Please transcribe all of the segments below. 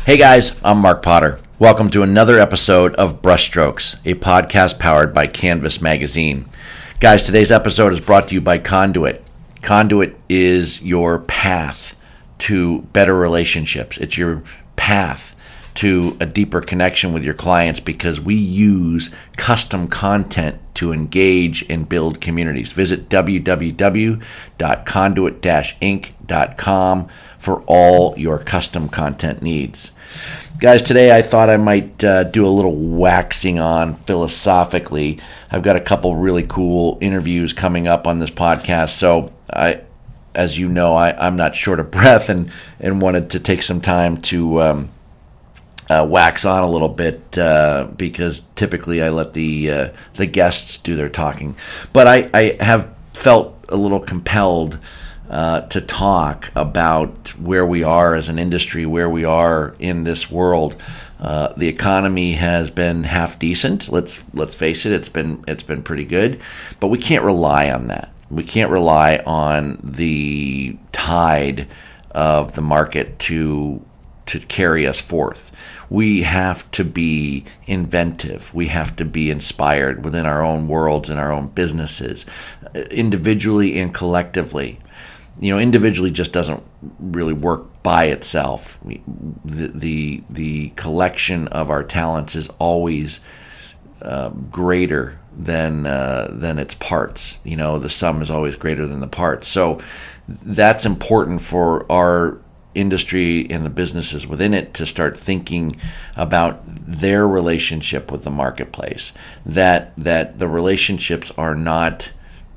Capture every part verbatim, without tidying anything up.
Hey guys, I'm Mark Potter. Welcome to another episode of Brushstrokes, a podcast powered by Canvas Magazine. Guys, today's episode is brought to you by Conduit. Conduit is your path to better relationships. It's your path to a deeper connection with your clients because we use custom content to engage and build communities. Visit w w w dot conduit dash inc dot com for all your custom content needs. Guys, today I thought I might uh, do a little waxing on philosophically. I've got a couple really cool interviews coming up on this podcast, so I, as you know, I, I'm not short of breath and, and wanted to take some time to um, uh, wax on a little bit uh, because typically I let the uh, the guests do their talking. But I, I have felt a little compelled Uh, to talk about where we are as an industry, where we are in this world. Uh, the economy has been half decent. Let's let's face it. It's been it's been pretty good, but we can't rely on that. We can't rely on the tide of the market to to carry us forth. We have to be inventive. We have to be inspired within our own worlds and our own businesses, individually and collectively. You know, individually just doesn't really work by itself. The the, the collection of our talents is always uh, greater than uh, than its parts. You know, the sum is always greater than the parts. So that's important for our industry and the businesses within it to start thinking about their relationship with the marketplace. That that the relationships are not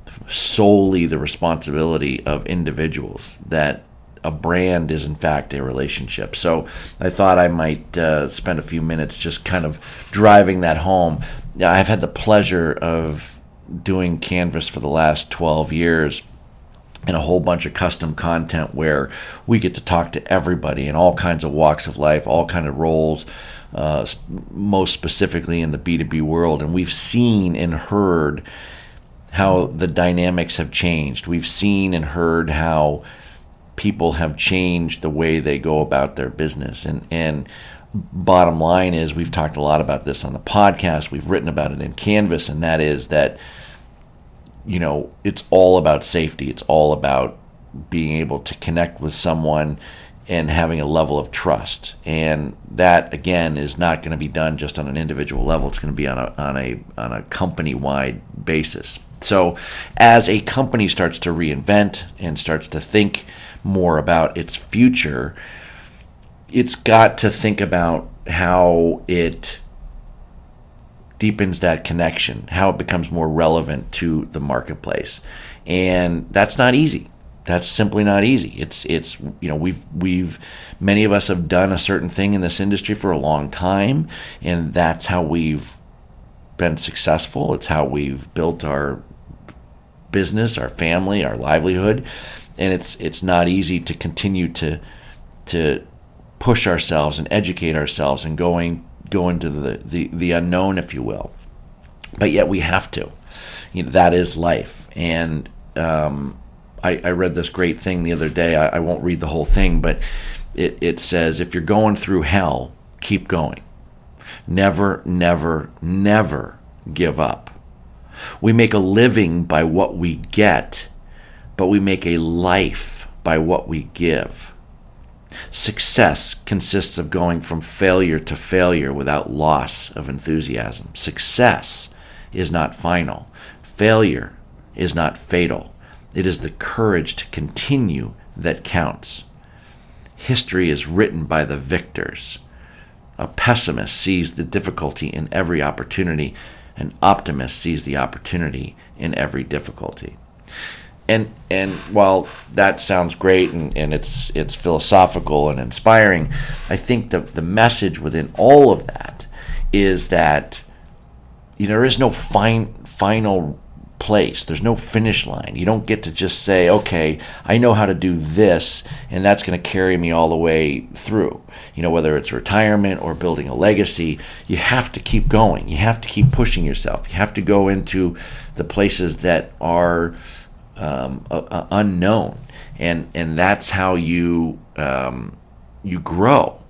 solely the responsibility of individuals, that a brand is in fact a relationship. So I thought I might uh, spend a few minutes just kind of driving that home. I've had the pleasure of doing Canvas for the last twelve years and a whole bunch of custom content where we get to talk to everybody in all kinds of walks of life, all kinds of roles, uh, most specifically in the B two B world. And we've seen and heard how the dynamics have changed. We've seen and heard how people have changed the way they go about their business. And and bottom line is, we've talked a lot about this on the podcast. We've written about it in Canvas, and that is that, you know, it's all about safety. It's all about being able to connect with someone and having a level of trust. And that, again, is not going to be done just on an individual level. It's going to be on a on a on a company-wide basis. So as a company starts to reinvent and starts to think more about its future, it's got to think about how it deepens that connection, how it becomes more relevant to the marketplace. And that's not easy. That's simply not easy. It's it's you know, we've we've many of us have done a certain thing in this industry for a long time, and that's how we've been successful. It's how we've built our business, our family, our livelihood, and it's it's not easy to continue to to push ourselves and educate ourselves and going go into the, the, the unknown, if you will. But yet we have to. You know, that is life. And um, I, I read this great thing the other day. I, I won't read the whole thing, but it, it says, if you're going through hell, keep going. Never, never, never give up. We make a living by what we get, but we make a life by what we give. Success consists of going from failure to failure without loss of enthusiasm. Success is not final. Failure is not fatal. It is the courage to continue that counts. History is written by the victors. A pessimist sees the difficulty in every opportunity. An optimist sees the opportunity in every difficulty. And and while that sounds great and, and it's it's philosophical and inspiring, I think the, the message within all of that is that, you know, there is no fine, final place. There's no finish line. You don't get to just say, okay, I know how to do this, and that's going to carry me all the way through. You know, whether it's retirement or building a legacy, you have to keep going. You have to keep pushing yourself. You have to go into the places that are um, uh, uh, unknown, and and that's how you um, you grow.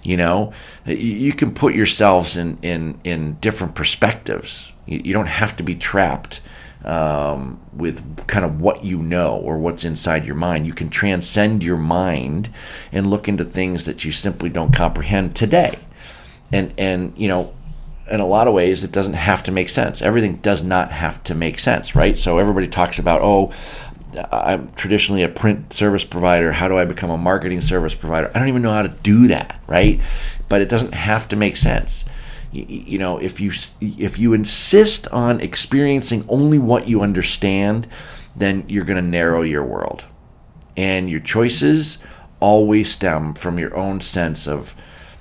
You know, you can put yourselves in, in, in different perspectives. You, you don't have to be trapped um, with kind of what you know or what's inside your mind. You can transcend your mind and look into things that you simply don't comprehend today. And, and you know, in a lot of ways, it doesn't have to make sense. Everything does not have to make sense, right? So everybody talks about, oh, I'm traditionally a print service provider. How do I become a marketing service provider? I don't even know how to do that, right? But it doesn't have to make sense. You, you know, if you if you insist on experiencing only what you understand, then you're going to narrow your world. And your choices always stem from your own sense of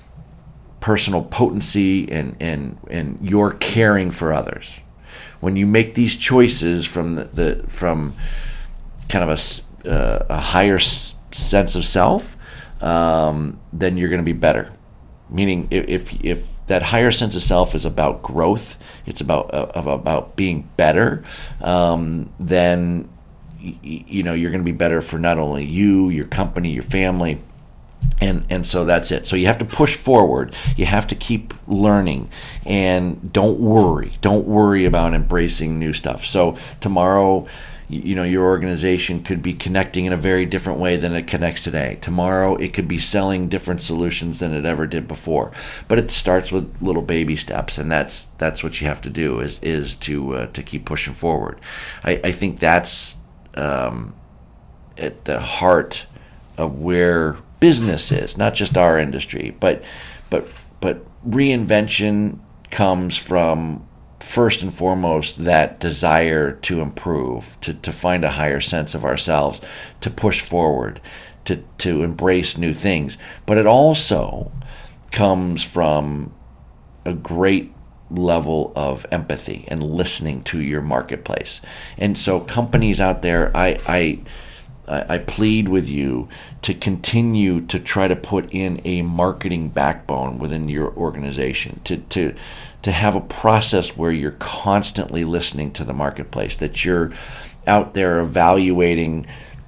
personal potency and, and, and your caring for others. When you make these choices from the, the from kind of a, uh, a higher s- sense of self, um, then you're going to be better. Meaning, if if that higher sense of self is about growth, it's about uh, about being better, um, then y- you know you're going to be better for not only you, your company, your family. And and so that's it. So you have to push forward. You have to keep learning, and don't worry. Don't worry about embracing new stuff. So tomorrow, you know, your organization could be connecting in a very different way than it connects today. Tomorrow, it could be selling different solutions than it ever did before. But it starts with little baby steps, and that's that's what you have to do is is to uh, to keep pushing forward. I, I think that's um, at the heart of where business is, not just our industry, but but but reinvention comes from first and foremost that desire to improve, to, to find a higher sense of ourselves, to push forward, to to embrace new things. But it also comes from a great level of empathy and listening to your marketplace. And so companies out there, I I I plead with you to continue to try to put in a marketing backbone within your organization, to to to have a process where you're constantly listening to the marketplace, that you're out there evaluating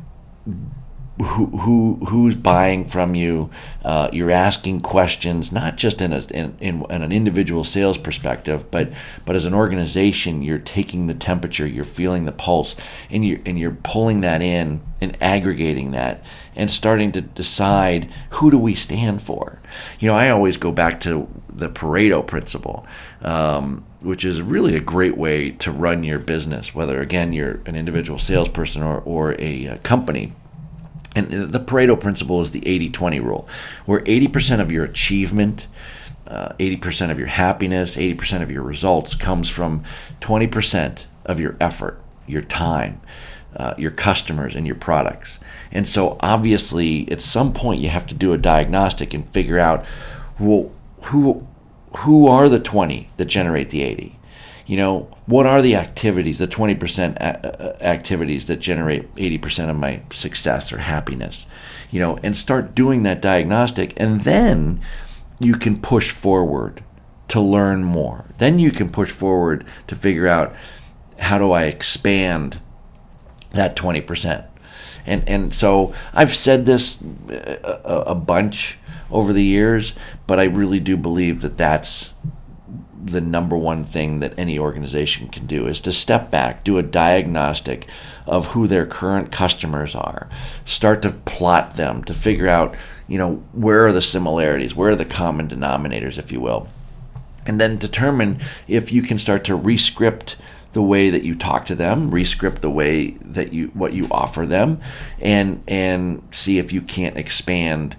who who who's buying from you. Uh, you're asking questions, not just in a in, in, in an individual sales perspective, but but as an organization, you're taking the temperature, you're feeling the pulse, and you and you're pulling that in and aggregating that and starting to decide, who do we stand for? You know, I always go back to the Pareto principle, um, which is really a great way to run your business, whether again you're an individual salesperson or or a, a company. And the Pareto principle is the eighty twenty rule, where eighty percent of your achievement, uh, eighty percent of your happiness, eighty percent of your results comes from twenty percent of your effort, your time, uh, your customers, and your products. And so obviously at some point you have to do a diagnostic and figure out, well, who, who are the twenty that generate the eighty? You know, what are the activities, the twenty percent a- activities that generate eighty percent of my success or happiness? You know, and start doing that diagnostic, and then you can push forward to learn more. Then you can push forward to figure out, how do I expand that twenty percent? And and so I've said this a, a bunch over the years, but I really do believe that that's the number one thing that any organization can do, is to step back, do a diagnostic of who their current customers are, start to plot them, to figure out, you know, where are the similarities, where are the common denominators, if you will, and then determine if you can start to re-script the way that you talk to them, re-script the way that you what you offer them, and and see if you can't expand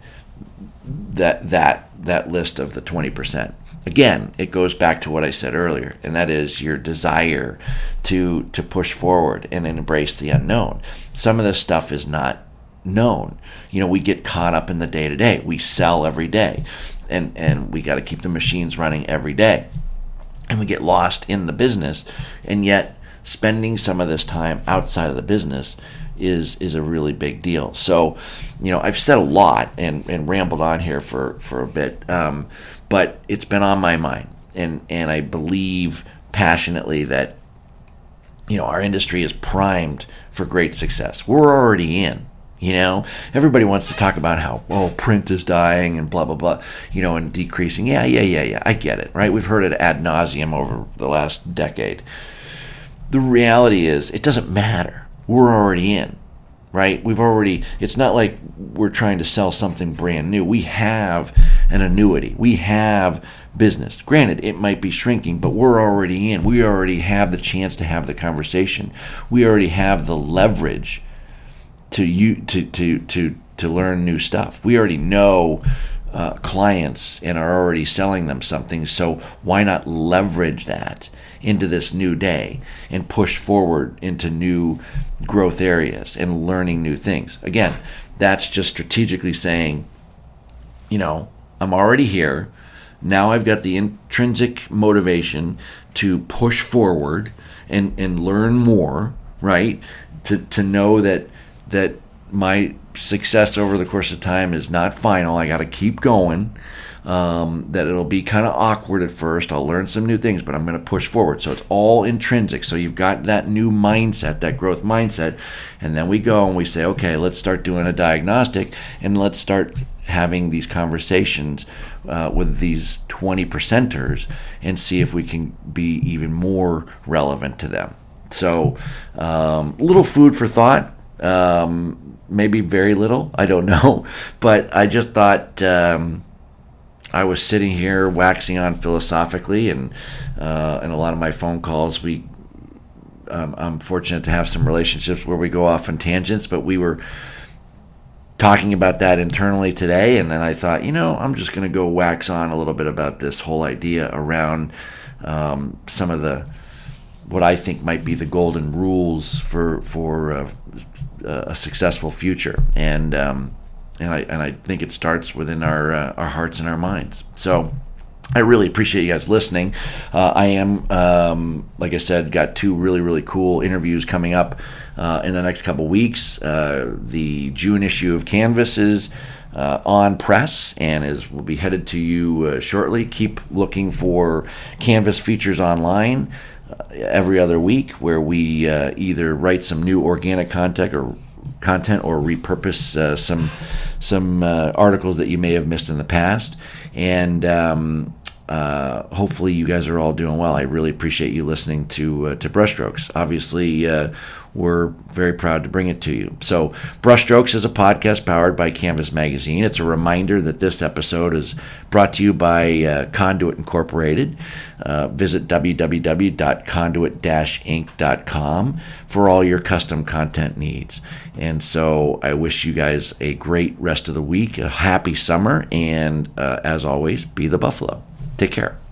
that that that list of the twenty percent. Again, it goes back to what I said earlier, and that is your desire to to push forward and embrace the unknown. Some of this stuff is not known. You know, we get caught up in the day-to-day. We sell every day, and, and we got to keep the machines running every day. And we get lost in the business, and yet spending some of this time outside of the business is is a really big deal. So, you know, I've said a lot and, and rambled on here for, for a bit, um, but it's been on my mind, and, and I believe passionately that, you know, our industry is primed for great success. We're already in. You know, everybody wants to talk about how, oh, print is dying and blah, blah, blah, you know, and decreasing. Yeah, yeah, yeah, yeah. I get it, right? We've heard it ad nauseum over the last decade. The reality is it doesn't matter. We're already in, right? We've already, it's not like we're trying to sell something brand new. We have an annuity. We have business. Granted, it might be shrinking, but we're already in. We already have the chance to have the conversation. We already have the leverage to you to to to to learn new stuff. We already know uh, clients and are already selling them something. So why not leverage that into this new day and push forward into new growth areas and learning new things? Again, that's just strategically saying, you know, I'm already here. Now I've got the intrinsic motivation to push forward and, and learn more, right? To to know that that my success over the course of time is not final. I got to keep going. Um, that it'll be kind of awkward at first. I'll learn some new things, but I'm going to push forward. So it's all intrinsic. So you've got that new mindset, that growth mindset. And then we go and we say, okay, let's start doing a diagnostic and let's start having these conversations uh, with these twenty percenters and see if we can be even more relevant to them. So um, little food for thought. Um, maybe very little. I don't know. But I just thought... Um, I was sitting here waxing on philosophically, and uh, in a lot of my phone calls, we um, I'm fortunate to have some relationships where we go off on tangents, but we were talking about that internally today, and then I thought, you know, I'm just going to go wax on a little bit about this whole idea around um, some of the what I think might be the golden rules for for uh, a successful future, and um, And I and I think it starts within our uh, our hearts and our minds. So I really appreciate you guys listening. Uh, I am, um, like I said, got two really, really cool interviews coming up uh, in the next couple weeks. Uh, the June issue of Canvas is uh, on press and is will be headed to you uh, shortly. Keep looking for Canvas features online uh, every other week, where we uh, either write some new organic content or content or repurpose uh, some some uh, articles that you may have missed in the past. And um, uh, hopefully you guys are all doing well. I really appreciate you listening to uh, to Brushstrokes. Obviously, uh, we're very proud to bring it to you. So Brushstrokes is a podcast powered by Canvas Magazine. It's a reminder that this episode is brought to you by uh, Conduit Incorporated. Uh, visit w w w dot conduit dash inc dot com for all your custom content needs. And so I wish you guys a great rest of the week, a happy summer, and uh, as always, be the Buffalo. Take care.